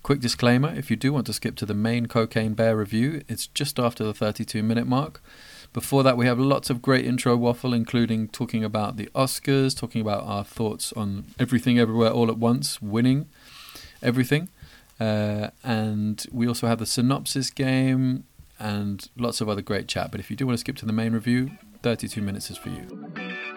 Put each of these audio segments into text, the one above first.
Quick disclaimer, if you do want to skip to the main Cocaine Bear review, it's just after the 32-minute mark. Before that, we have lots of great intro waffle, including talking about the Oscars, talking about our thoughts on Everything Everywhere All at Once, winning everything. And we also have the synopsis game and lots of other great chat. But if you do want to skip to the main review, 32 minutes is for you.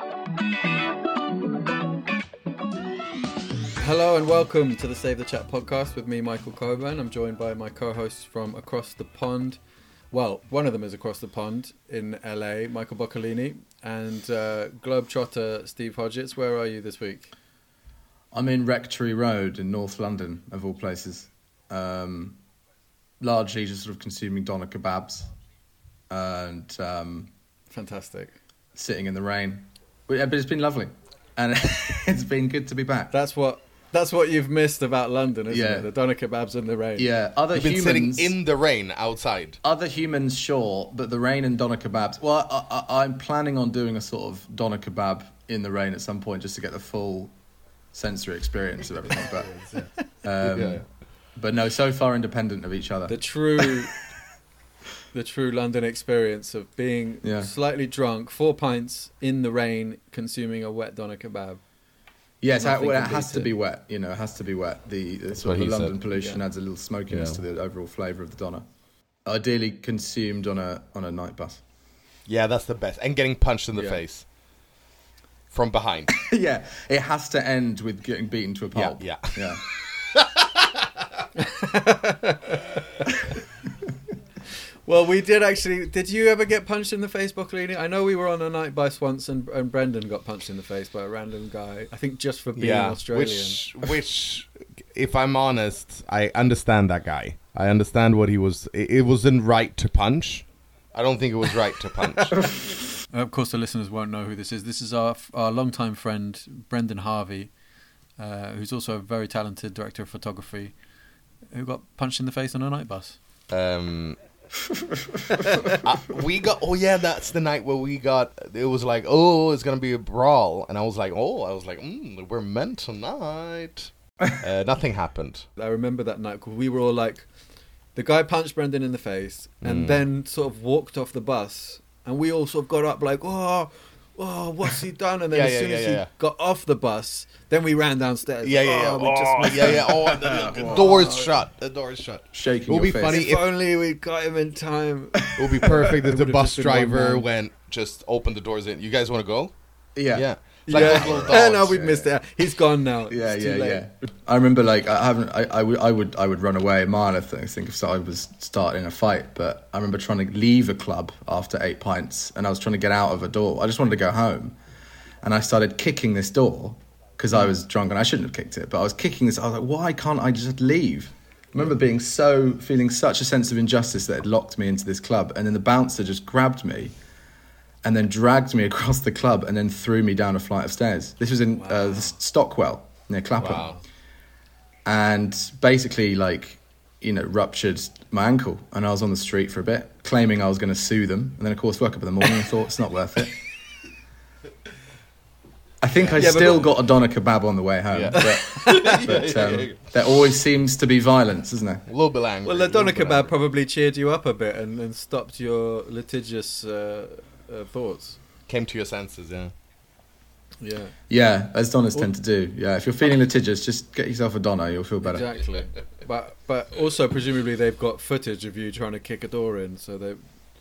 Hello and welcome to the Save the Chat podcast with me, Michael Coburn. I'm joined by my co-hosts from across the pond. Well, one of them is across the pond in LA, Michael Boccolini, and Globetrotter Steve Hodgetts. Where are you this week? I'm in Rectory Road in North London, of all places. Largely just sort of consuming doner kebabs and Fantastic. Sitting in the rain. But it's been lovely, and it's been good to be back. That's what you've missed about London, isn't it? The doner kebabs in the rain. Yeah, You've been sitting in the rain outside. Other humans, sure, but the rain and doner kebabs. Well, I'm planning on doing a sort of doner kebab in the rain at some point, just to get the full sensory experience of everything. But but no, so far independent of each other. The true London experience of being slightly drunk, 4 pints in the rain, consuming a wet doner kebab. Yes, it has to be wet. You know, it has to be wet. The sort of the London pollution adds a little smokiness to the overall flavour of the doner. Ideally consumed on a night bus. Yeah, that's the best. And getting punched in the face from behind. Yeah, it has to end with getting beaten to a pulp. Yeah. Well, we did actually. Did you ever get punched in the face, Boccolini? I know we were on a night bus once, and Brendan got punched in the face by a random guy. I think just for being Australian. Which, if I'm honest, I understand that guy. I understand what he was. It wasn't right to punch. I don't think it was right to punch. Of course, the listeners won't know who this is. This is our longtime friend, Brendan Harvey, who's also a very talented director of photography, who got punched in the face on a night bus. That's the night where we got. It was like, it's gonna be a brawl, and I was like, we're meant tonight. Nothing happened. I remember that night because we were all like, the guy punched Brendan in the face, and then sort of walked off the bus, and we all sort of got up like, what's he done? And then as soon as he got off the bus, then we ran downstairs. The door is shut. The door is shut. Shaking. It would be funny if only we got him in time. It would be perfect if the bus driver just opened the doors in. You guys want to go? Yeah. It's like those little dogs. No, we've missed it. He's gone now. Yeah. I remember, like, I would run away a mile. I think if I was starting a fight, but I remember trying to leave a club after 8 pints, and I was trying to get out of a door. I just wanted to go home, and I started kicking this door because I was drunk, and I shouldn't have kicked it, but I was kicking this. I was like, why can't I just leave? I remember feeling such a sense of injustice that it locked me into this club, and then the bouncer just grabbed me and then dragged me across the club and then threw me down a flight of stairs. This was in Stockwell, near Clapham. Wow. And basically, ruptured my ankle. And I was on the street for a bit, claiming I was going to sue them. And then, of course, woke up in the morning and thought, it's not worth it. I think I still got a doner kebab on the way home. Yeah. But there always seems to be violence, isn't there? A little bit angry. Well, the doner kebab probably cheered you up a bit and stopped your litigious thoughts. Came to your senses, Yeah, as doners tend to do. Yeah, if you're feeling litigious, just get yourself a doner, you'll feel better. Exactly. But also, presumably, they've got footage of you trying to kick a door in, so they...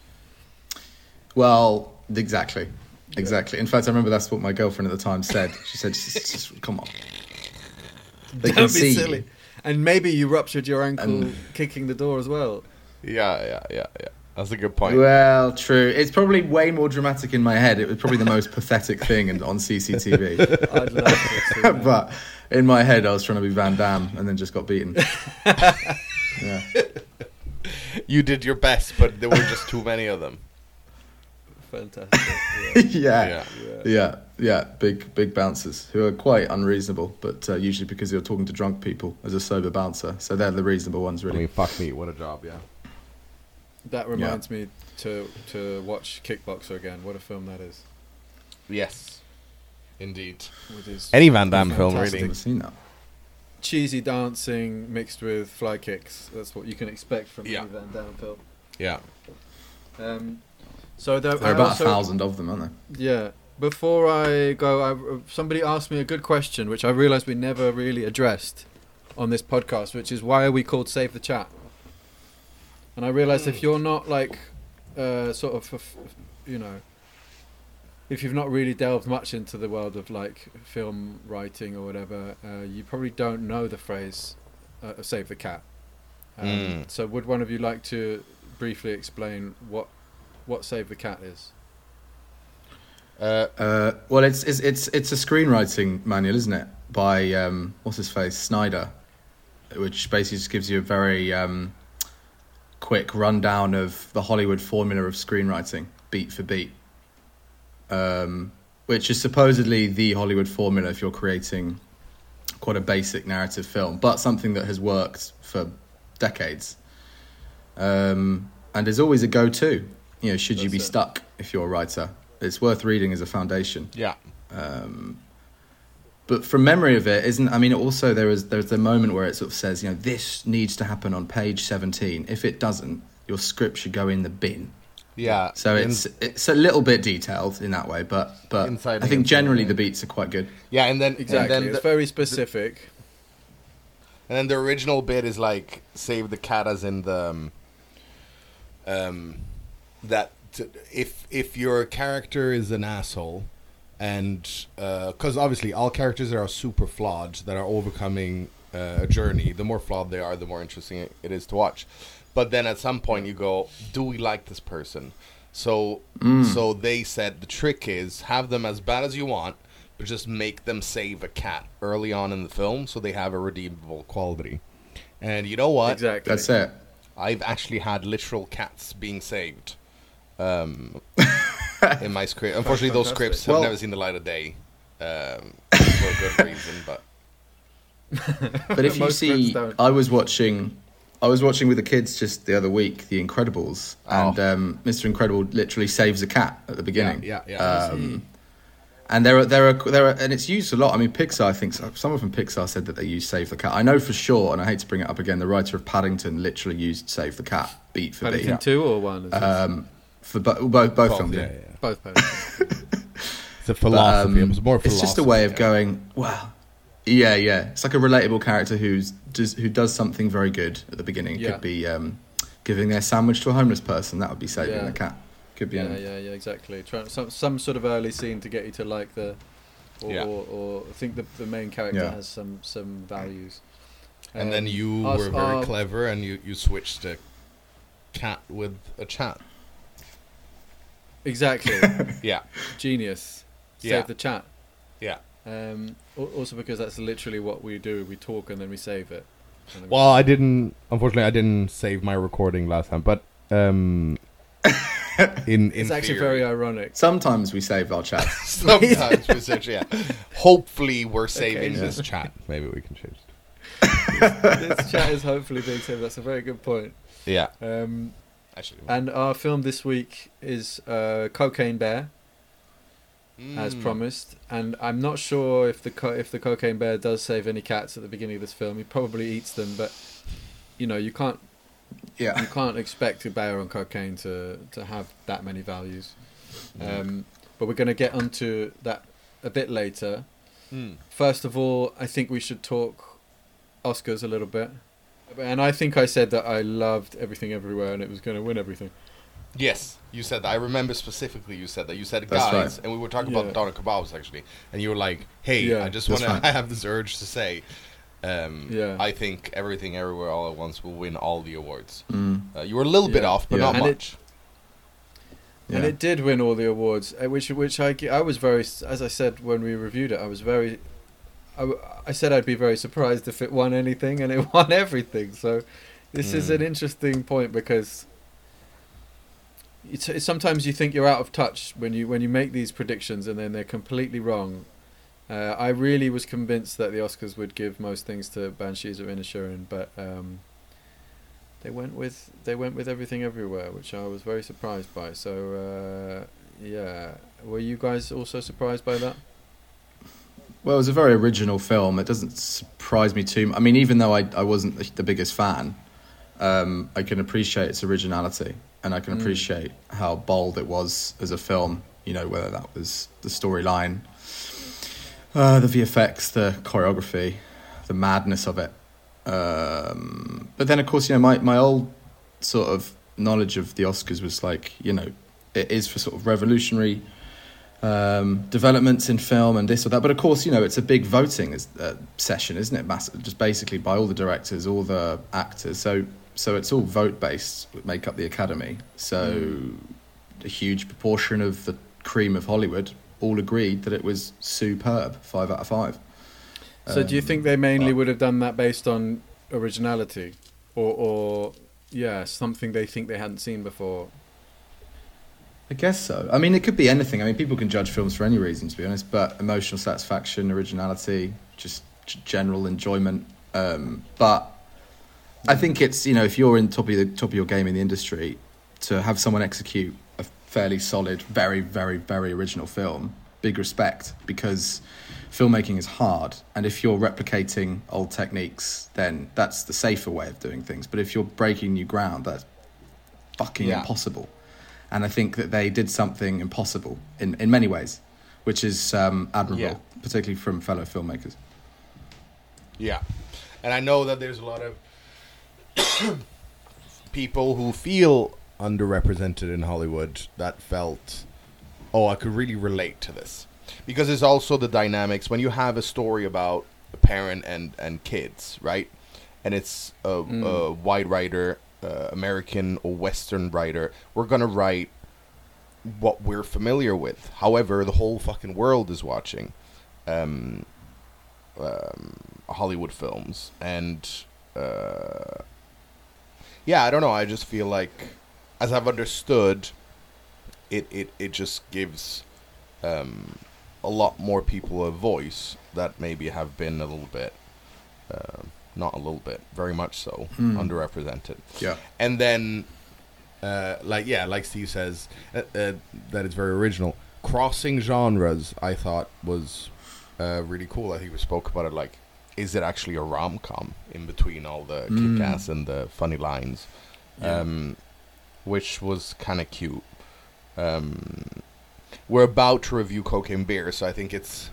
Well, exactly. In fact, I remember that's what my girlfriend at the time said. She said, just come on. They Don't be silly. And maybe you ruptured your ankle kicking the door as well. Yeah. That's a good point. Well, true. It's probably way more dramatic in my head. It was probably the most pathetic thing on CCTV. I'd love to see that. But in my head, I was trying to be Van Damme and then just got beaten. Yeah. You did your best, but there were just too many of them. Fantastic. Yeah. Big bouncers who are quite unreasonable, but usually because you're talking to drunk people as a sober bouncer. So they're the reasonable ones, really. I mean, fuck me, what a job, yeah. That reminds me to watch Kickboxer again. What a film that is. Yes, indeed. With his Any Van Damme film, really. I've never seen that. cheesy dancing mixed with fly kicks. That's what you can expect from Yeah. the Van Damme film. Yeah. So There are about 1,000 of them, aren't Yeah. Before I go, somebody asked me a good question, which I realised we never really addressed on this podcast, which is why are we called Save the Chat? And I realised if you're not like, sort of, you know, if you've not really delved much into the world of like film writing or whatever, you probably don't know the phrase "Save the Cat." So, would one of you like to briefly explain what "Save the Cat" is? Well, it's a screenwriting manual, isn't it? By what's his face, Snyder, which basically just gives you a very quick rundown of the Hollywood formula of screenwriting, beat for beat. Which is supposedly the Hollywood formula if you're creating quite a basic narrative film, but something that has worked for decades. And there's always a go-to. You know, should you be stuck if you're a writer? It's worth reading as a foundation. Yeah. But from memory of it, also there's a moment where it sort of says, you know, this needs to happen on page 17. If it doesn't, your script should go in the bin. Yeah. So it's a little bit detailed in that way, but I think generally the beats are quite good. Yeah, and then Exactly, and then it's very specific. and then the original bit is like save the cat, as in the if your character is an asshole, and because obviously all characters are super flawed that are overcoming a journey. The more flawed they are, the more interesting it is to watch. But then at some point you go, do we like this person? So they said the trick is have them as bad as you want, but just make them save a cat early on in the film so they have a redeemable quality. And you know what? Exactly. That's it. I've actually had literal cats being saved in my script. Unfortunately, those scripts have never seen the light of day for a good reason. But if you see, I was watching with the kids just the other week, The Incredibles, and Mr. Incredible literally saves a cat at the beginning. Yeah. And there are, and it's used a lot. I mean, Pixar, I think someone from Pixar said that they use Save the Cat. I know for sure, and I hate to bring it up again, the writer of Paddington literally used Save the Cat beat for beat. Paddington 2 or 1? For both films. Yeah. Both Paddington. It's a philosophy. It was more philosophy. It's just a way of going, wow. Yeah. It's like a relatable character who does something very good at the beginning. Yeah. Could be giving their sandwich to a homeless person. That would be saving the cat. Could be yeah, exactly. Some sort of early scene to get you to like or think the main character has some values. And then you were very clever, and you switched a cat with a chat. Exactly. Yeah. Genius. Yeah. Save the chat. Yeah. Also because that's literally what we do. We talk and then we save it. Well, unfortunately, I didn't save my recording last time, but it's actually theory. very ironic. Sometimes we save our chats. Sometimes we search, yeah. Hopefully, we're saving this chat. Maybe we can change it. This chat is hopefully being saved. That's a very good point. Yeah. Actually, and our film this week is Cocaine Bear, as promised. And I'm not sure if the Cocaine Bear does save any cats at the beginning of this film. He probably eats them, but you can't. Yeah. You can't expect a bear on cocaine to have that many values. But we're going to get onto that a bit later. First of all, I think we should talk Oscars a little bit. And I think I said that I loved Everything Everywhere and it was going to win everything. Yes, you said that. I remember specifically you said that. You said, That's guys, right. and we were talking about Doner Kebabs, actually. And you were like, hey, I just want to... I have this urge to say... I think Everything Everywhere All at Once will win all the awards. You were a little bit off, but not much. And it did win all the awards, which I was very, as I said when we reviewed it, I said I'd be very surprised if it won anything, and it won everything. So this is an interesting point because it's sometimes you think you're out of touch when you make these predictions and then they're completely wrong. I really was convinced that the Oscars would give most things to Banshees of Inisherin, but they went with Everything Everywhere, which I was very surprised by. So were you guys also surprised by that? Well, it was a very original film. It doesn't surprise me too. I mean, even though I wasn't the biggest fan, I can appreciate its originality, and I can appreciate how bold it was as a film. You know, whether that was the storyline, the VFX, the choreography, the madness of it. But then, of course, you know, my old sort of knowledge of the Oscars was like, you know, it is for sort of revolutionary developments in film and this or that. But of course, you know, it's a big voting session, isn't it? Just basically by all the directors, all the actors. So it's all vote based, make up the Academy. So a huge proportion of the cream of Hollywood all agreed that it was superb, 5 out of 5. So do you think they mainly would have done that based on originality, or something they think they hadn't seen before? I guess so. I mean, it could be anything. I mean, people can judge films for any reason, to be honest, but emotional satisfaction, originality, just general enjoyment. But I think it's, you know, if you're in top of your game in the industry, to have someone execute a fairly solid, very, very, very original film, big respect, because filmmaking is hard. And if you're replicating old techniques, then that's the safer way of doing things. But if you're breaking new ground, that's fucking impossible. And I think that they did something impossible in many ways, which is admirable, particularly from fellow filmmakers. Yeah. And I know that there's a lot of people who feel underrepresented in Hollywood that felt, I could really relate to this. Because it's also the dynamics when you have a story about a parent and kids, right? And it's a white writer, American or Western writer, we're going to write what we're familiar with. However, the whole fucking world is watching Hollywood films. And, I don't know. I just feel like, as I've understood, it just gives a lot more people a voice that maybe have been a little bit... not a little bit, very much so, underrepresented. Yeah. And then, like Steve says, that it's very original. Crossing genres, I thought, was really cool. I think we spoke about it, like, is it actually a rom-com in between all the kick-ass and the funny lines? Which was kind of cute. We're about to review Cocaine Bear, so I think it's...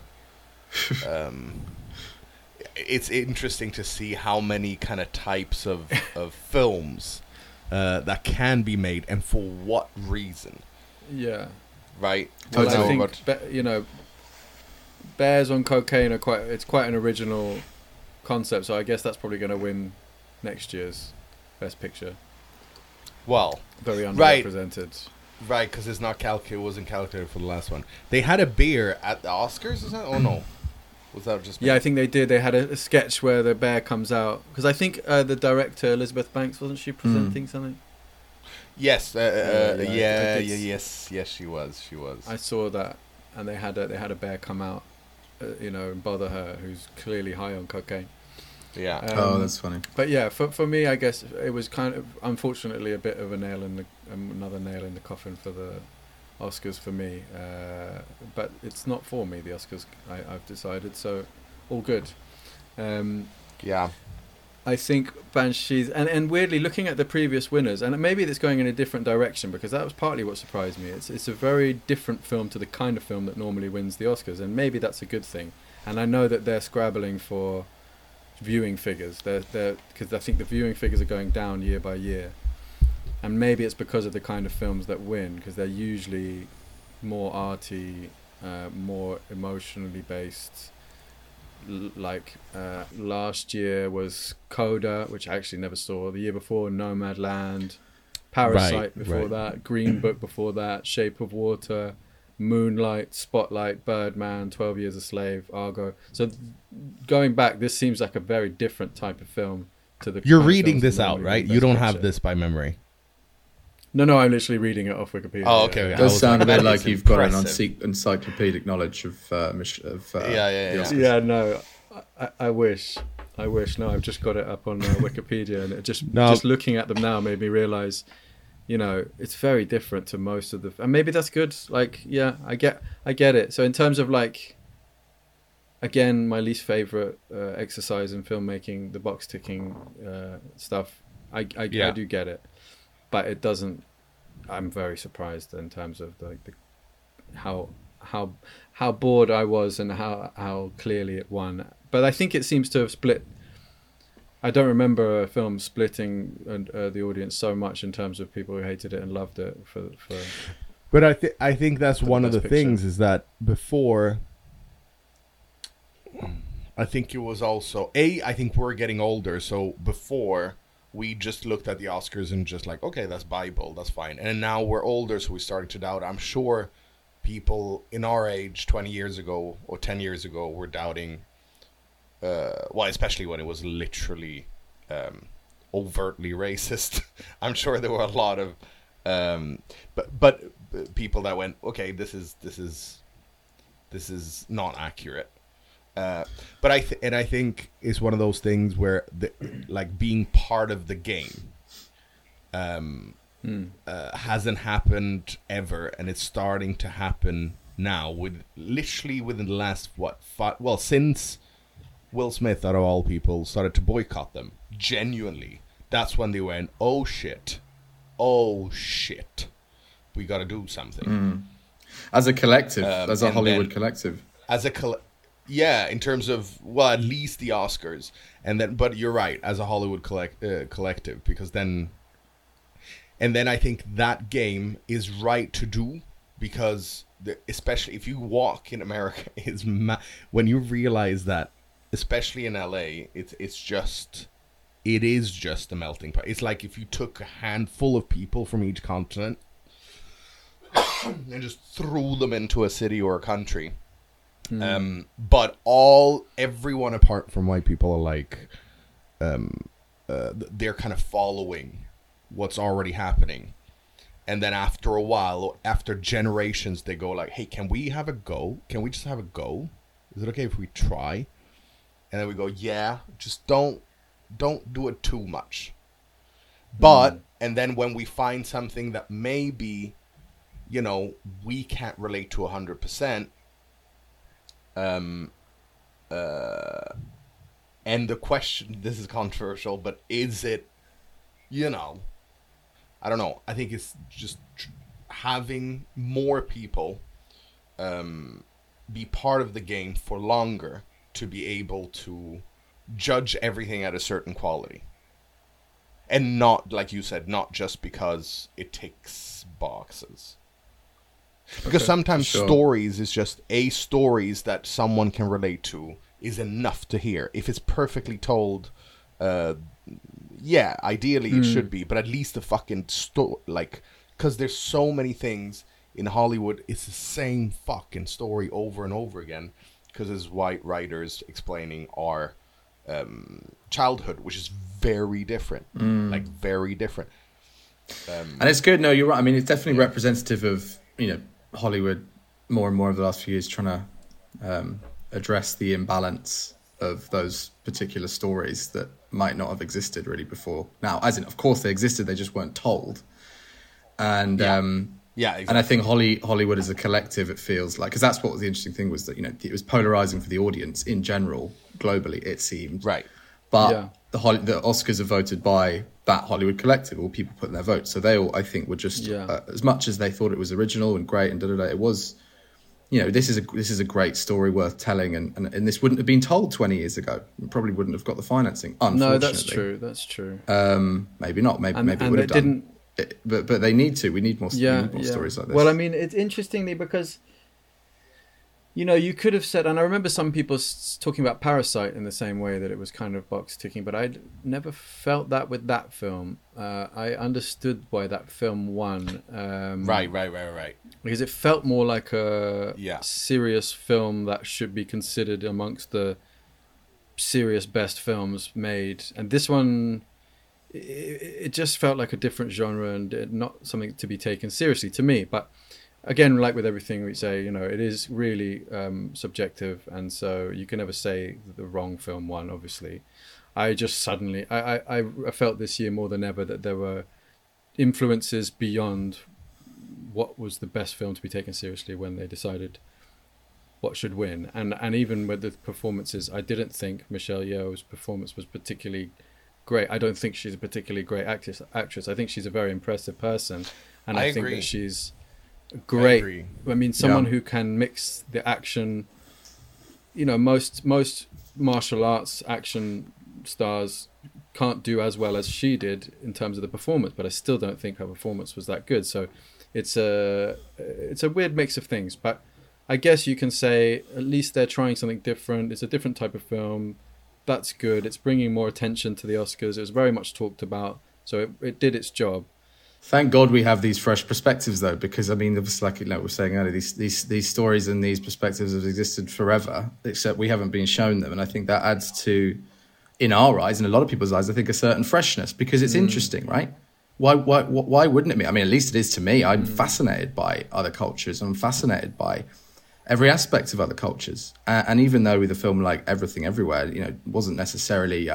it's interesting to see how many kind of types of films that can be made and for what reason. Yeah. Right? Well, I think, bears on cocaine are quite an original concept, so I guess that's probably going to win next year's Best Picture. Well, very underrepresented. Right, because it's not wasn't calculated for the last one. They had a bear at the Oscars, is that? Oh, no. Was that just me? Yeah, I think they did. They had a sketch where the bear comes out. Because I think the director, Elizabeth Banks, wasn't she presenting something? Yes. Yes, she was. I saw that. And they had a bear come out, and bother her, who's clearly high on cocaine. Yeah. That's funny. But yeah, for me, I guess it was kind of, unfortunately, a bit of another nail in the coffin for the Oscars for me, but it's not for me, the Oscars, I've decided, so all good. I think Banshees, and weirdly looking at the previous winners, and maybe it's going in a different direction, because that was partly what surprised me. It's a very different film to the kind of film that normally wins the Oscars, and maybe that's a good thing. And I know that they're scrabbling for viewing figures, because I think the viewing figures are going down year by year. And maybe it's because of the kind of films that win, because they're usually more arty, more emotionally based. Last year was Coda, which I actually never saw. The year before, Nomadland. Parasite before that. Green Book before that. Shape of Water. Moonlight, Spotlight, Birdman, 12 Years a Slave, Argo. So going back, this seems like a very different type of film to the... You're reading this out, right? You don't have this by memory. No, I'm literally reading it off Wikipedia. Oh, okay. It does sound a bit like you've got an encyclopedic knowledge of yeah. No, I wish. No, I've just got it up on Wikipedia, and it just looking at them now made me realise, it's very different to most of the... And maybe that's good. I get it. So in terms of again, my least favorite exercise in filmmaking, the box ticking stuff. I do get it, but it doesn't. I'm very surprised in terms of the how bored I was and how clearly it won. But I think it seems to have split. I don't remember a film splitting the audience so much in terms of people who hated it and loved it for. But I think that's one of the things is that before. I think it was also I think we're getting older, so before we just looked at the Oscars and just like, okay, that's Bible, that's fine. And now we're older, so we're starting to doubt. I'm sure people in our age 20 years ago or 10 years ago were doubting, well, especially when it was literally overtly racist. I'm sure there were a lot of but people that went, okay, this is not accurate. But I think it's one of those things where like being part of the game hasn't happened ever, and it's starting to happen now literally within the last since Will Smith, out of all people, started to boycott them. Genuinely, that's when they went, oh shit, we got to do something. As a collective, as a Hollywood collective, yeah, in terms of, well, at least the Oscars, and then, but you're right, as a Hollywood collective, because then I think that game is right to do, because especially if you walk in America, when you realize that, especially in LA, it is just a melting pot. It's like if you took a handful of people from each continent and just threw them into a city or a country. But everyone apart from white people are like, they're kind of following what's already happening. And then after a while, after generations, they go like, hey, can we have a go? Can we just have a go? Is it okay if we try? And then we go, yeah, just don't do it too much. But, and then when we find something that maybe, we can't relate to 100%, and the question, this is controversial, but is it, I don't know. I think it's just having more people be part of the game for longer to be able to judge everything at a certain quality. And not, like you said, not just because it ticks boxes. Because sometimes stories is just stories that someone can relate to is enough to hear. If it's perfectly told, ideally it should be, but at least the fucking story, because there's so many things in Hollywood, it's the same fucking story over and over again, because there's white writers explaining our childhood, which is very different, very different. And it's good. No, you're right. I mean, it's definitely representative of, Hollywood more and more over the last few years trying to address the imbalance of those particular stories that might not have existed really before. Now, as in, of course they existed, they just weren't told. And exactly. And I think Hollywood as a collective, it feels like, because that's what was the interesting thing, was that it was polarizing for the audience in general, globally, it seemed. Right. But the Oscars are voted by that Hollywood collective, all people putting their votes. So they all, I think, were just as much as they thought it was original and great and it was, this is a great story worth telling, and this wouldn't have been told 20 years ago. It probably wouldn't have got the financing. Unfortunately, no, that's true. Maybe not. Maybe it would have done. But they need to. We need more stories like this. Well, I mean, it's interestingly because, you could have said, and I remember some people talking about Parasite in the same way, that it was kind of box ticking, but I never felt that with that film. I understood why that film won. Right. Because it felt more like a serious film that should be considered amongst the serious best films made. And this one, it just felt like a different genre and not something to be taken seriously to me. But again, like with everything we say, it is really subjective, and so you can never say that the wrong film won, obviously. I just suddenly, I felt this year more than ever that there were influences beyond what was the best film to be taken seriously when they decided what should win. And even with the performances, I didn't think Michelle Yeoh's performance was particularly great. I don't think she's a particularly great actress. I think she's a very impressive person, and I think that she's great. I mean, someone who can mix the action. You know, most martial arts action stars can't do as well as she did in terms of the performance, but I still don't think her performance was that good. So it's a weird mix of things, but I guess you can say at least they're trying something different. It's a different type of film. That's good. It's bringing more attention to the Oscars. It was very much talked about, so it did its job. Thank God we have these fresh perspectives, though, because I mean, it's like, you know, we were saying earlier, these stories and these perspectives have existed forever, except we haven't been shown them, and I think that adds to, in our eyes and a lot of people's eyes, I think a certain freshness, because it's interesting, right? Why wouldn't it be? I mean, at least it is to me. I'm fascinated by other cultures. I'm fascinated by every aspect of other cultures, and even though with a film like Everything Everywhere, you know, it wasn't necessarily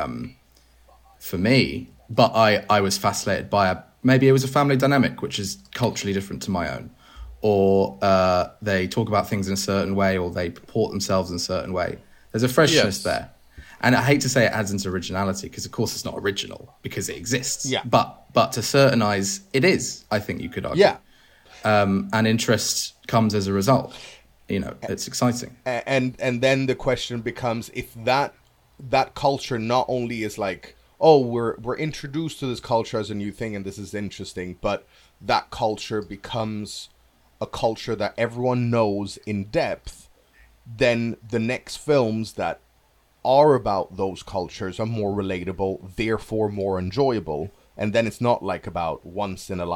for me, but I was fascinated by maybe it was a family dynamic which is culturally different to my own, or they talk about things in a certain way, or they purport themselves in a certain way. There's a freshness there, and I hate to say it adds into originality, because of course it's not original because it exists. Yeah. But to certain eyes, it is. I think you could argue. Yeah. And interest comes as a result. You know, it's exciting. And then the question becomes, if that culture not only is like, oh, we're introduced to this culture as a new thing and this is interesting, but that culture becomes a culture that everyone knows in depth, then the next films that are about those cultures are more relatable, therefore more enjoyable. And then it's not like about once in a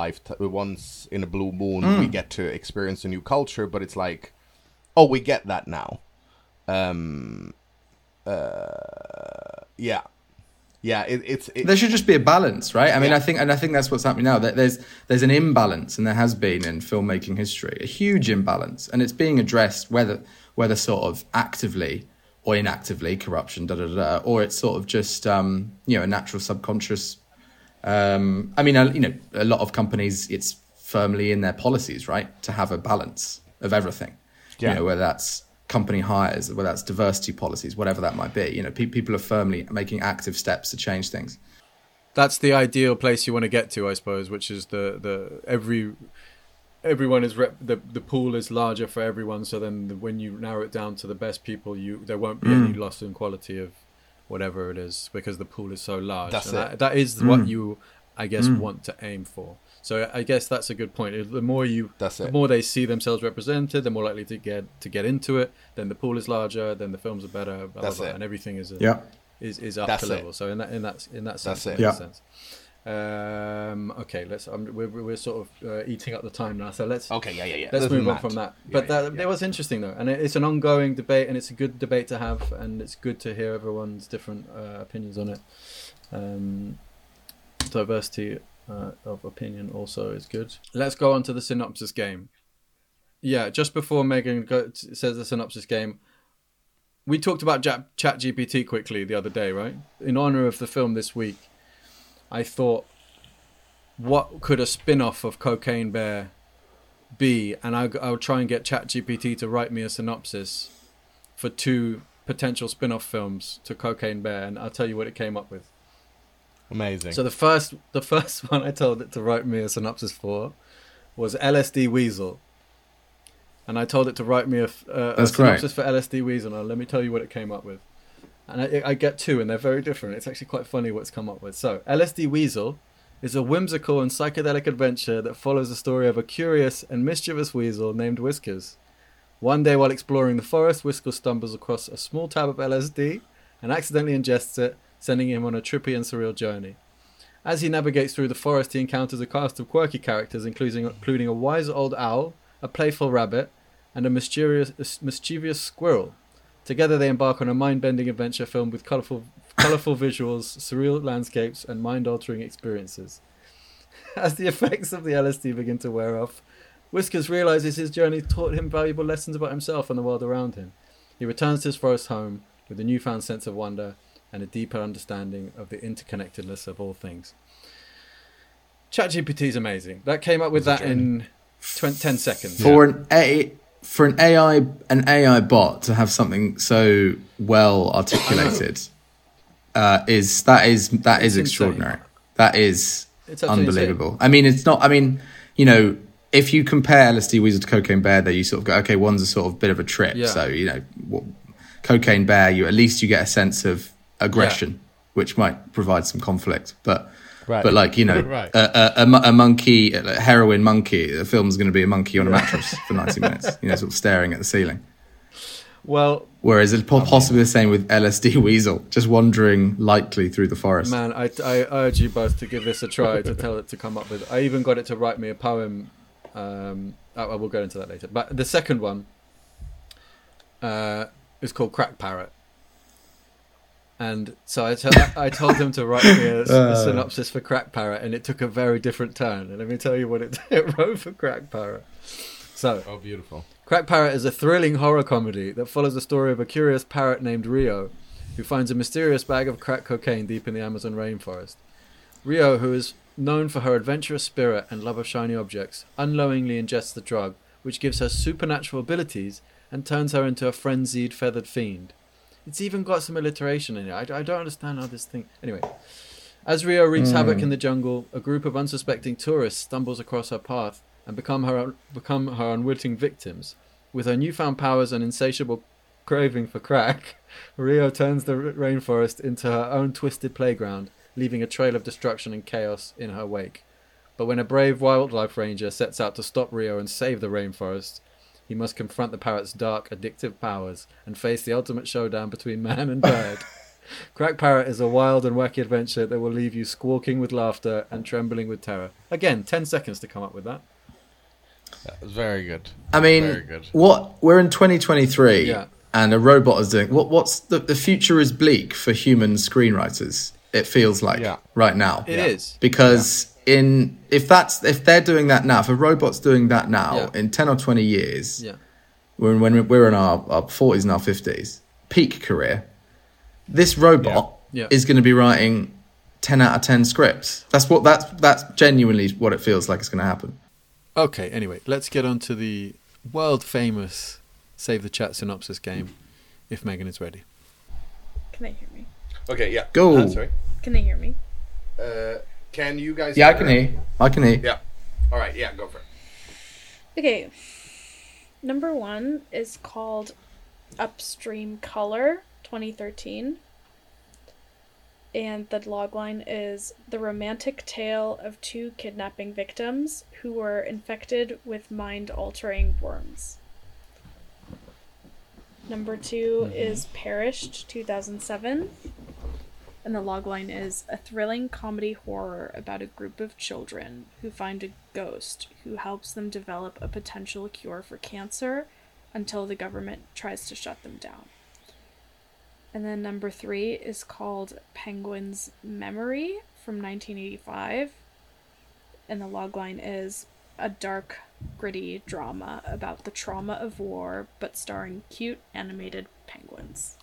blue moon we get to experience a new culture, but it's like, oh, we get that now. There should just be a balance, right? I mean, I think that's what's happening now. That there's an imbalance, and there has been in filmmaking history, a huge imbalance, and it's being addressed whether sort of actively or inactively, corruption, or it's sort of just a natural subconscious. I mean, a lot of companies, it's firmly in their policies, right, to have a balance of everything. Yeah. You know, whether that's company hires, whether that's diversity policies, whatever that might be. You know, people are firmly making active steps to change things. That's the ideal place you want to get to, I suppose, which is everyone is the pool is larger for everyone. So then when you narrow it down to the best people, there won't be any loss in quality of whatever it is, because the pool is so large. That is what you, I guess, want to aim for. So I guess that's a good point. The more they see themselves represented, the more likely to get into it. Then the pool is larger. Then the films are better. Blah, blah, blah, and everything is up to level. So in that sense, it makes sense. Okay, let's. We're sort of eating up the time now. So let's. Okay, yeah. Let's move on from that. But it was interesting though, and it's an ongoing debate, and it's a good debate to have, and it's good to hear everyone's different opinions on it. Diversity of opinion also is good. Let's go on to the synopsis game. Yeah, just before Megan says the synopsis game, we talked about ChatGPT quickly the other day, right? In honor of the film this week, I thought, what could a spin-off of Cocaine Bear be? And I'll try and get ChatGPT to write me a synopsis for 2 potential spin-off films to Cocaine Bear, and I'll tell you what it came up with. Amazing. So the first one I told it to write me a synopsis for was LSD Weasel, and I told it to write me a synopsis for LSD Weasel. Now let me tell you what it came up with, and I get 2, and they're very different. It's actually quite funny what it's come up with. So LSD Weasel is a whimsical and psychedelic adventure that follows the story of a curious and mischievous weasel named Whiskers. One day while exploring the forest, Whiskers stumbles across a small tab of LSD and accidentally ingests it, sending him on a trippy and surreal journey. As he navigates through the forest, he encounters a cast of quirky characters, including a wise old owl, a playful rabbit, and a mischievous squirrel. Together they embark on a mind-bending adventure filled with colourful visuals, surreal landscapes, and mind-altering experiences. As the effects of the LSD begin to wear off, Whiskers realises his journey taught him valuable lessons about himself and the world around him. He returns to his forest home with a newfound sense of wonder and a deeper understanding of the interconnectedness of all things. ChatGPT is amazing. That came up with that in 10 seconds. For an for an AI bot to have something so well articulated is extraordinary. That is unbelievable. Insane. I mean, it's not. I mean, you know, if you compare LSD Weasel to Cocaine Bear, you sort of go, okay, one's a sort of bit of a trip. Yeah. So you know, Cocaine Bear, at least you get a sense of aggression, which might provide some conflict, but. Right. But like, you know, a monkey, a heroin monkey, the film's going to be a monkey on a mattress for 90 minutes, you know, sort of staring at the ceiling. Well, whereas it's possibly the same with LSD Weasel, just wandering lightly through the forest. Man, I urge you both to give this a try, to tell it to come up with. I even got it to write me a poem. I will go into that later. But the second one is called Crack Parrot. And so I told him to write me a synopsis for Crack Parrot, and it took a very different turn. And let me tell you what it wrote for Crack Parrot. So, beautiful. Crack Parrot is a thrilling horror comedy that follows the story of a curious parrot named Rio, who finds a mysterious bag of crack cocaine deep in the Amazon rainforest. Rio, who is known for her adventurous spirit and love of shiny objects, unknowingly ingests the drug, which gives her supernatural abilities and turns her into a frenzied feathered fiend. It's even got some alliteration in it. I don't understand how this thing... Anyway, as Rio wreaks havoc in the jungle, a group of unsuspecting tourists stumbles across her path and become her unwitting victims. With her newfound powers and insatiable craving for crack, Rio turns the rainforest into her own twisted playground, leaving a trail of destruction and chaos in her wake. But when a brave wildlife ranger sets out to stop Rio and save the rainforest, he must confront the parrot's dark, addictive powers and face the ultimate showdown between man and bird. Crack Parrot is a wild and wacky adventure that will leave you squawking with laughter and trembling with terror. Again, 10 seconds to come up with that. That was very good. I mean, very good. We're in 2023, and a robot is doing... What's the future is bleak for human screenwriters, it feels like, right now. It is. Because... if they're doing that now, if a robot's doing that now, in 10 or 20 years, when we're in our 40s and our 50s, peak career, this robot is going to be writing 10 out of 10 scripts. That's genuinely what it feels like is going to happen. Okay, anyway, let's get on to the world famous Save the Chat synopsis game, if Megan is ready. Can they hear me? Okay, yeah. Go. Sorry. Can they hear me? Can you guys hear? I can hear. I can hear. Yeah. All right, yeah, go for it. Okay. Number 1 is called Upstream Color 2013. And the logline is the romantic tale of 2 kidnapping victims who were infected with mind-altering worms. Number 2 is Perished 2007. And the logline is a thrilling comedy horror about a group of children who find a ghost who helps them develop a potential cure for cancer until the government tries to shut them down. And then number 3 is called Penguin's Memory from 1985. And the logline is a dark, gritty drama about the trauma of war, but starring cute animated penguins.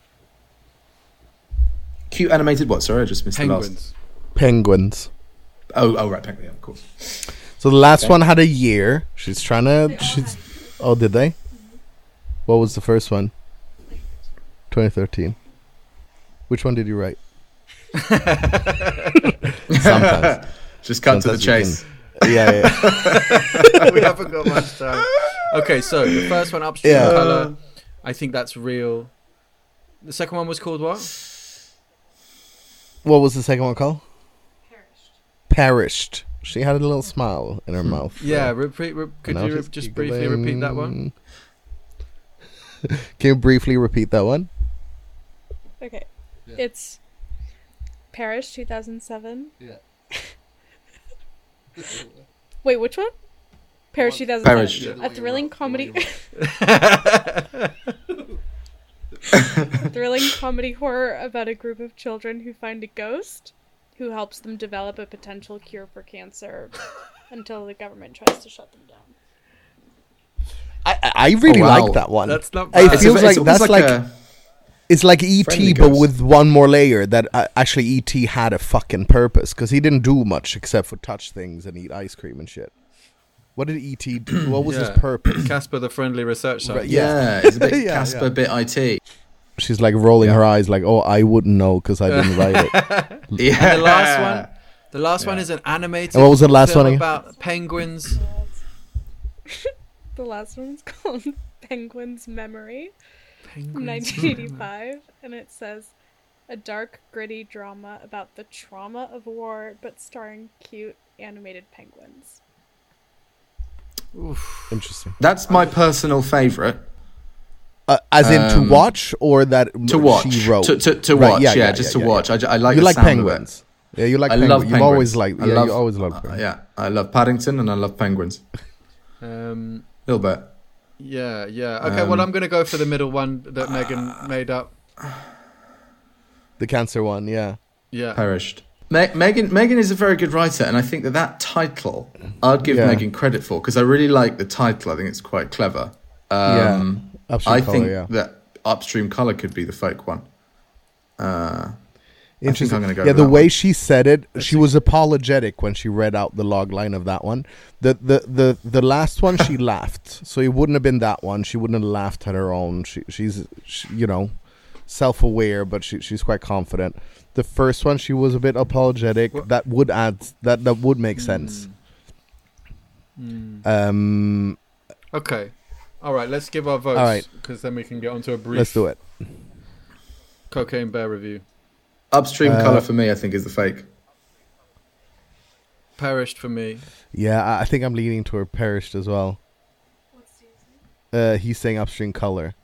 Cute animated what? Sorry, I just missed Penguins. the last. Penguins. Oh, right, penguin. Yeah, of course. So the last one had a year. Oh, did they? What was the first one? 2013. Which one did you write? Sometimes. Just cut to the chase. Yeah. We haven't got much time. Okay, so the first one, Upstream Color, I think that's real. The second one was called what? What was the second one called? Perished. She had a little smile in her mouth. Yeah, could you just briefly repeat that one? Can you briefly repeat that one? Okay. Yeah. It's Perished 2007. Yeah. Wait, which one? Perished 2007. Perished. A thrilling comedy... A thrilling comedy horror about a group of children who find a ghost who helps them develop a potential cure for cancer until the government tries to shut them down. I really like that one. That's not bad. It feels like it's like E.T. but with one more layer that actually E.T. had a fucking purpose because he didn't do much except for touch things and eat ice cream and shit. What did E.T. do? What was his Yeah. purpose? Casper the Friendly Research Scientist. Yeah. Yeah, it's a bit Yeah, Casper, yeah. bit IT. She's like rolling her eyes, like, "Oh, I wouldn't know because I didn't write it." Yeah. And the last one is an animated And what was the last film one again? about penguins. The last one's called Penguin's Memory from Penguins. 1985, and it says a dark, gritty drama about the trauma of war, but starring cute animated penguins. Oof. Interesting. That's my personal favourite. As in to watch, or that To watch. she wrote? To Right, watch, yeah, just to watch. I like You the like sound penguins? Yeah, you like I penguins. love You've penguins. always liked. I Yeah, love- you always loved of it. penguins. Yeah, I love Paddington and I love penguins. A little bit. Yeah. Okay, well, I'm going to go for the middle one that Megan made up. The cancer one, yeah. Yeah. Perished. Megan is a very good writer, and I think that title I'd give Yeah. Megan credit for, because I really like the title. I think it's quite clever. Upstream I Colour, think yeah. that Upstream Colour could be the folk one. Interesting. I'm gonna go Yeah, with the that way one. she said it, she was apologetic when she read out the log line of that one. The last one, she laughed, so it wouldn't have been that one. She wouldn't have laughed at her own. She's self-aware, but she's quite confident. The first one, she was a bit apologetic. Well- That would add that would make sense. Okay. All right, let's give our votes. All right. Because then we can get onto a brief Let's do it. Cocaine Bear review. Upstream Colour for me, I think, is the fake. Perished for me. Yeah, I think I'm leaning toward Perished as well. He's saying Upstream Color.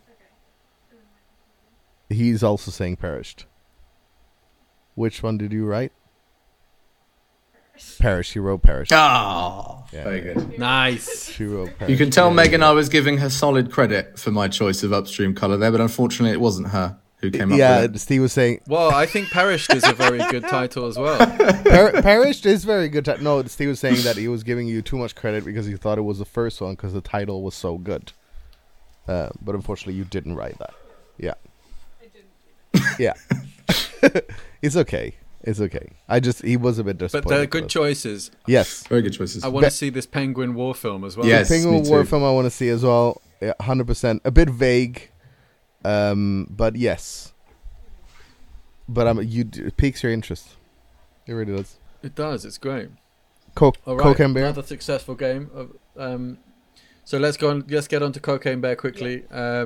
He's also saying Perished. Which one did you write? Perished. She wrote Perished. Ah, Yeah. very good. Nice. She wrote Perished. You can tell Megan I was giving her solid credit for my choice of Upstream Colour there, but unfortunately it wasn't her who came up Yeah, with it. Steve was saying Well, I think Perished is a very good title as well. Perished is very good. No, Steve was saying that he was giving you too much credit because he thought it was the first one because the title was so good. But unfortunately, you didn't write that. Yeah. Yeah. It's okay. It's okay. He was a bit But disappointed. they're good choices. Yes. Very good choices. I want to see this Penguin War film as well. Yes. Penguin me War too. film I want to see as well. Yeah, 100%. A bit vague. But yes. But it piques your interest. It really does. It does. It's great. All All right. Coke and Bear. Another successful game. So let's go on. Let's get on to Cocaine Bear quickly.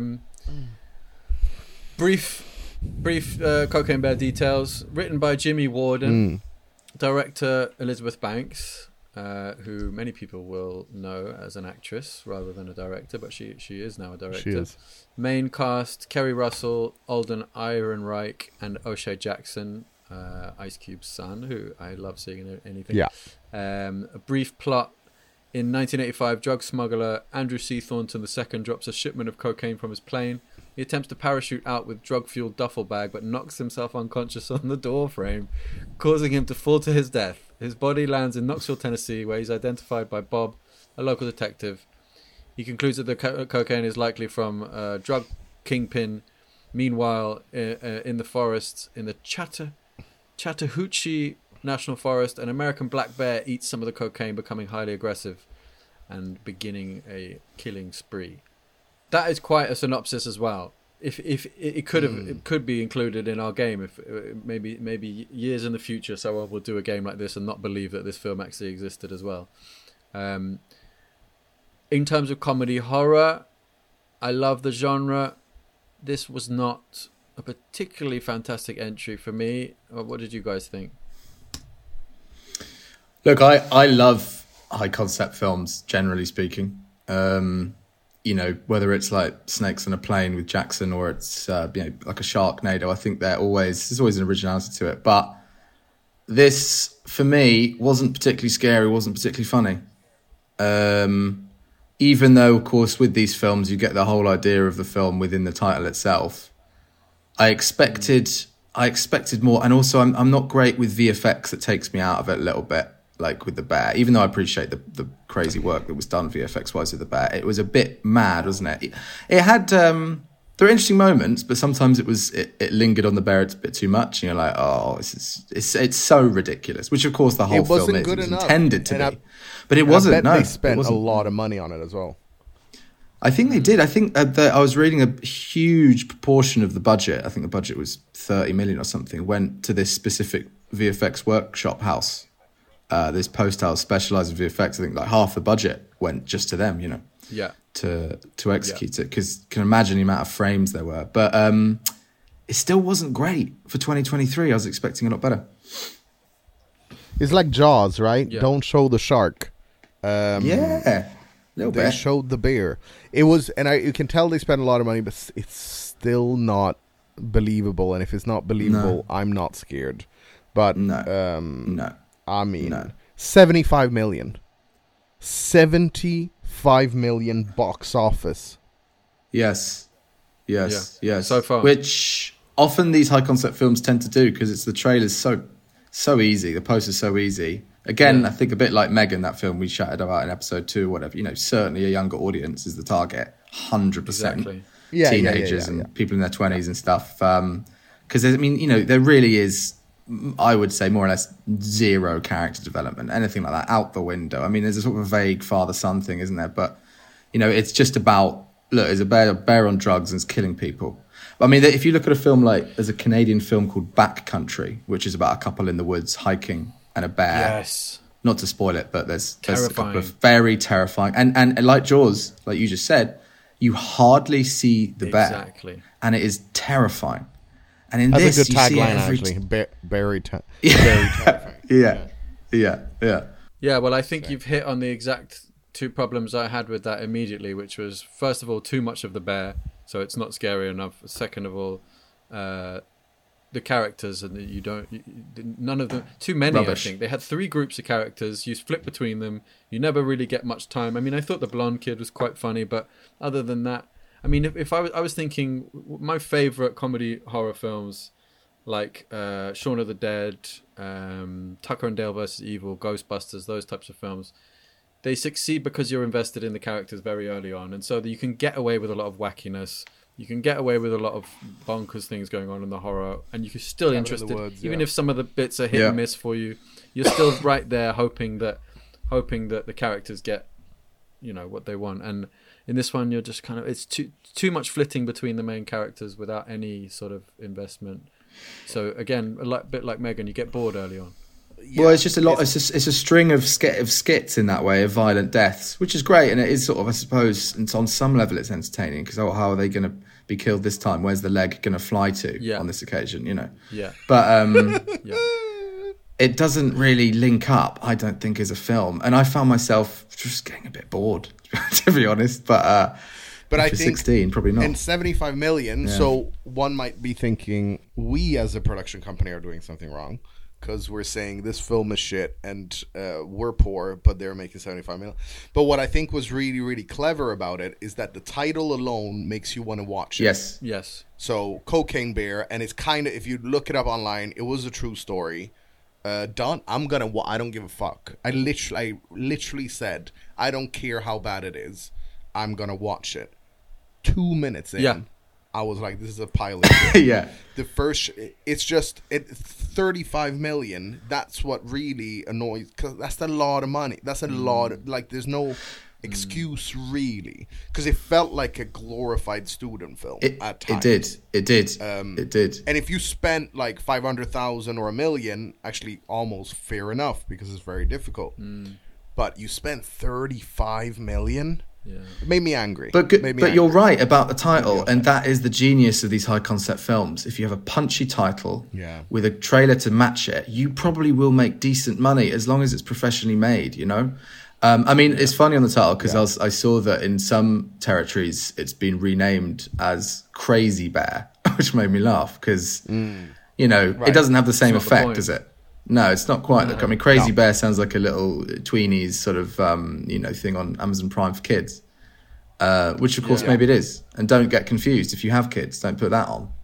Brief Cocaine Bear details. Written by Jimmy Warden, director Elizabeth Banks, who many people will know as an actress rather than a director, but she is now a director. She is. Main cast: Kerry Russell, Alden Ehrenreich, and O'Shea Jackson, Ice Cube's son, who I love seeing in anything. Yeah. A brief plot. In 1985, drug smuggler Andrew C. Thornton II drops a shipment of cocaine from his plane. He attempts to parachute out with drug-fueled duffel bag, but knocks himself unconscious on the door frame, causing him to fall to his death. His body lands in Knoxville, Tennessee, where he's identified by Bob, a local detective. He concludes that the cocaine is likely from a drug kingpin. Meanwhile, in the forests, in the Chattahoochee National Forest, an American black bear eats some of the cocaine, becoming highly aggressive and beginning a killing spree. That is quite a synopsis as well. If it could be included in our game, if maybe years in the future, someone will do a game like this and not believe that this film actually existed as well. In terms of comedy horror, I love the genre. This was not a particularly fantastic entry for me. What did you guys think? Look, I love high concept films, generally speaking. Whether it's like Snakes on a Plane with Jackson or it's like a Sharknado, I think there's always an originality to it. But this, for me, wasn't particularly scary, wasn't particularly funny. Even though, of course, with these films, you get the whole idea of the film within the title itself. I expected more, and also I'm not great with VFX. It takes me out of it a little bit. Like with the bear, even though I appreciate the crazy work that was done VFX wise with the bear, it was a bit mad, wasn't it? It had there are interesting moments, but sometimes it lingered on the bear a bit too much, and you're like, oh, it's so ridiculous. Which of course the whole film is. It was intended to be, but it wasn't. No, they spent a lot of money on it as well. I think they did. I think I was reading a huge proportion of the budget. I think the budget was 30 million or something. Went to this specific VFX workshop house, this post house specialized in VFX. I think like half the budget went just to them. Yeah. To execute it, because you can imagine the amount of frames there were. But it still wasn't great for 2023. I was expecting a lot better. It's like Jaws, right? Yeah. Don't show the shark. Yeah, little They bit. showed the bear. It was, and you can tell they spent a lot of money, but it's still not believable. And if it's not believable, I'm not scared. But No. I mean, No. 75 million. 75 million box office. Yes. So far. Which often these high concept films tend to do, because it's the trailer's so easy, the poster's so easy. Again, I think a bit like Megan, that film we chatted about in episode 2 or whatever. Certainly a younger audience is the target, 100%. Exactly. Teenagers and people in their 20s and stuff. Because I mean, there really is, I would say, more or less zero character development, anything like that, out the window. I mean, there's a sort of a vague father-son thing, isn't there? But, it's just about, look, there's a bear on drugs and it's killing people. But, I mean, if you look at a film there's a Canadian film called Backcountry, which is about a couple in the woods hiking and a bear. Yes. Not to spoil it, but there's a couple of Terrifying. very terrifying. And like Jaws, like you just said, you hardly see the bear. Exactly. And it is terrifying. And in That's this, a good you see tagline, every actually. Very terrifying. Yeah. Yeah, well, I think you've hit on the exact two problems I had with that immediately, which was, first of all, too much of the bear, so it's not scary enough. Second of all, the characters, and none of them, too many, Rubbish. I think. They had 3 groups of characters, you flip between them, you never really get much time. I mean, I thought the blonde kid was quite funny, but other than that, I mean, if I was thinking, my favourite comedy horror films, like Shaun of the Dead, Tucker and Dale vs. Evil, Ghostbusters, those types of films, they succeed because you're invested in the characters very early on, and so that you can get away with a lot of wackiness. You can get away with a lot of bonkers things going on in the horror, and you're still Cabin in the interested, Woods, even yeah. if some of the bits are hit and miss for you. You're still right there, hoping that the characters get, what they want. And in this one, you're just kind of, it's too much flitting between the main characters without any sort of investment. So again, bit like Megan, you get bored early on. Well, it's just a lot. It's a string of skits in that way, of violent deaths, which is great, and it is sort of, I suppose, and on some level, it's entertaining, because how are they going to be killed this time? Where's the leg going to fly to on this occasion? Yeah. But Yeah. it doesn't really link up, I don't think, as a film, and I found myself just getting a bit bored, to be honest. But I for think 16, probably not. And 75 million, so one might be thinking, we as a production company are doing something wrong, because we're saying this film is shit and we're poor, but they're making 75 million. But what I think was really, really clever about it is that the title alone makes you want to watch it. Yes. So, Cocaine Bear, and it's kind of, if you look it up online, it was a true story. I don't give a fuck. I literally said, I don't care how bad it is, I'm gonna watch it. 2 minutes in, I was like, this is a pile of shit. Yeah. The first, it's 35 million. That's what really annoys, because that's a lot of money. That's a lot. There's no excuse really, because it felt like a glorified student film at times. It did. And if you spent like 500,000 or $1 million, actually almost fair enough, because it's very difficult. But you spent 35 million. Yeah. It made me angry. But you're right about the title, and that is the genius of these high concept films. If you have a punchy title with a trailer to match it, you probably will make decent money as long as it's professionally made, It's funny on the title, because I saw that in some territories it's been renamed as Crazy Bear, which made me laugh, because it doesn't have the same effect, does it? No, it's not quite. I mean, Crazy Bear sounds like a little tweenies sort of thing on Amazon Prime for kids, which of course maybe it is. And don't get confused, if you have kids, don't put that on.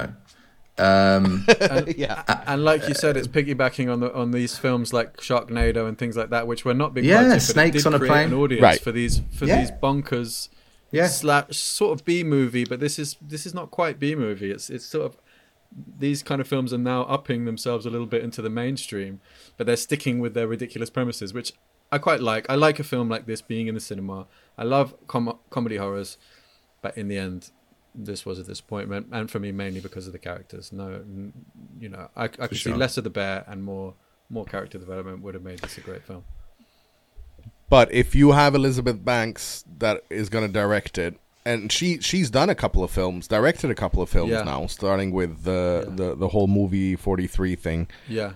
And like you said, it's piggybacking on these films like Sharknado and things like that, which were not big budget, Snakes but it did on a create plane, an audience for these bonkers Yeah. sort of B movie, but this is not quite B movie. It's sort of, these kind of films are now upping themselves a little bit into the mainstream, but they're sticking with their ridiculous premises, which I quite like. I like a film like this being in the cinema. I love comedy horrors, but in the end, this was a disappointment, and for me mainly because of the characters. I could see less of the bear and more character development would have made this a great film. But if you have Elizabeth Banks that is going to direct it, and she's done a couple of films, directed a couple of films now, starting with the whole movie 43 thing. Yeah.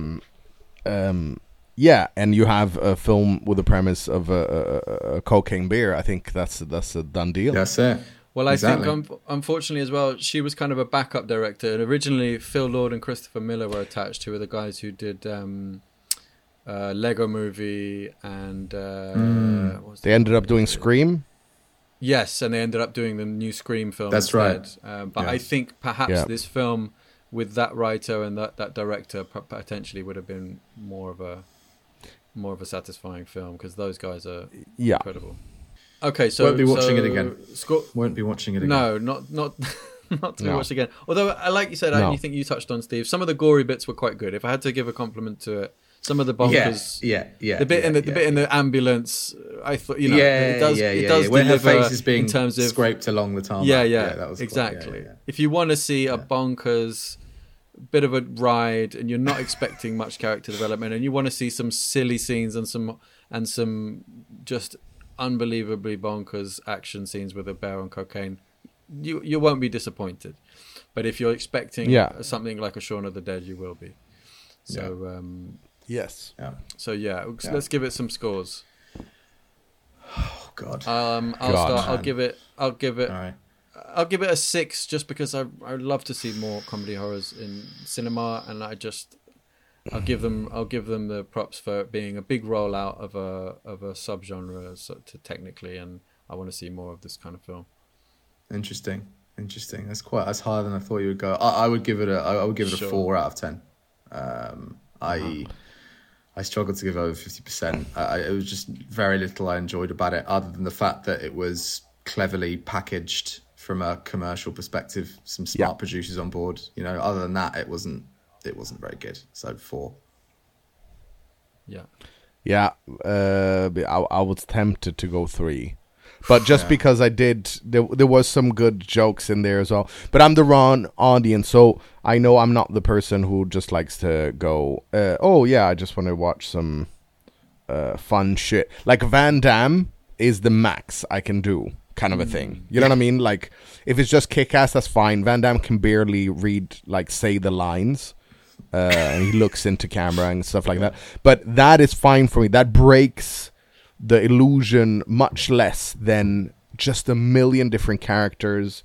And you have a film with the premise of a cocaine bear. I think that's a done deal. That's it. Well, Exactly. I think, unfortunately as well, she was kind of a backup director. And originally, Phil Lord and Christopher Miller were attached, who were the guys who did Lego Movie and... They ended up doing Scream. Yes, and they ended up doing the new Scream film. That's instead. right. But Yeah. I think perhaps this film with that writer and that director potentially would have been more of a satisfying film, because those guys are incredible. Okay, so Won't be watching it again. Won't be watching it again. No, not to be watched again. Although, like you said, I think you touched on, Steve, some of the gory bits were quite good. If I had to give a compliment to it, some of the bonkers, yeah, the bit in the ambulance, I thought, it does when her deliver face is being in terms of scraped along the tarmac. that was exactly. If you want to see a bonkers bit of a ride and you're not expecting much character development, and you want to see some silly scenes and some just unbelievably bonkers action scenes with a bear on cocaine, you won't be disappointed. But if you're expecting something like a Shaun of the Dead, you will be. So yes. Yeah. So let's give it some scores. Oh God. I'll give it. All right. I'll give it a 6, just because I love to see more comedy horrors in cinema, and I'll give them the props for being a big rollout of a subgenre technically, and I want to see more of this kind of film. Interesting. That's higher than I thought you would go. I would give it a 4 out of 10. I struggled to give over 50%. It was just very little I enjoyed about it, other than the fact that it was cleverly packaged from a commercial perspective. Some smart producers on board. Other than that, it wasn't very good. So 4. Yeah. I was tempted to go 3. But just because I did, there was some good jokes in there as well. But I'm the wrong audience, so I know I'm not the person who just likes to go, I just want to watch some fun shit. Like Van Damme is the max I can do, kind of a thing. You know what I mean? Like, if it's just Kick-Ass, that's fine. Van Damme can barely say the lines. And he looks into camera and stuff like that. But that is fine for me. That breaks the illusion much less than just a million different characters.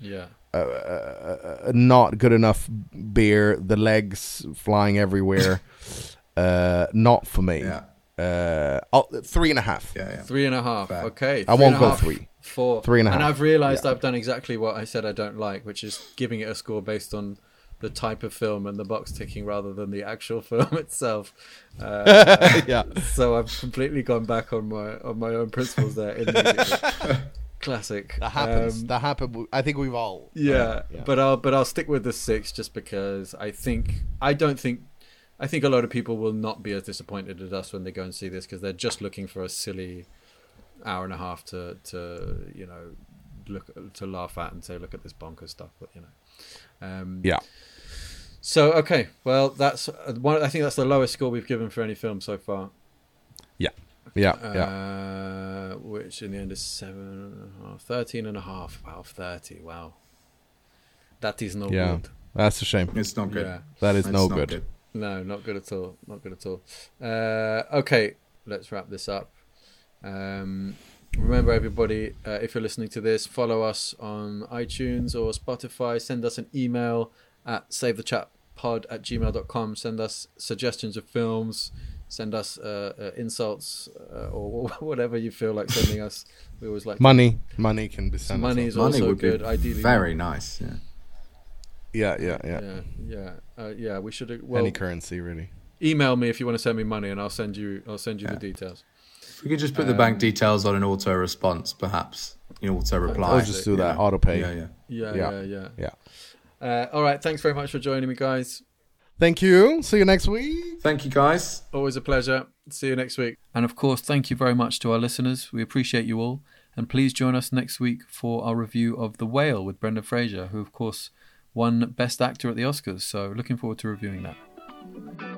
Not good enough bear, the legs flying everywhere. Not for me. 3.5. 3.5. Fair. Okay. I won't go 3. 4. 3.5. And I've realised I've done exactly what I said I don't like, which is giving it a score based on the type of film and the box ticking rather than the actual film itself. So I've completely gone back on my own principles there. Classic. That happens. That happened. I think we've all. But I'll stick with the 6, just because I think a lot of people will not be as disappointed as us when they go and see this, because they're just looking for a silly hour and a half to laugh at and say, look at this bonkers stuff. But So okay, well that's one. I think that's the lowest score we've given for any film so far. Which in the end is 7.5, 13.5 out of 30. Wow, that is no good. That's a shame. It's not good. Yeah. That is no good. No, not good at all. Not good at all. Okay, let's wrap this up. Remember, everybody, if you're listening to this, follow us on iTunes or Spotify. Send us an email at savethechatpod@gmail.com. Send us suggestions of films. Send us insults or whatever you feel like sending us. We always like money. Money can be sent. Money is Money also would good. be Ideally, very nice. Yeah. We should. Any currency, really. Email me if you want to send me money, and I'll send you the details. If we could just put the bank details on an auto response, perhaps. auto reply. Or just do that auto pay. Yeah. All right. Thanks very much for joining me, guys. Thank you. See you next week. Thank you, guys. Always a pleasure. See you next week. And of course, thank you very much to our listeners. We appreciate you all. And please join us next week for our review of The Whale with Brendan Fraser, who, of course, won Best Actor at the Oscars. So looking forward to reviewing that.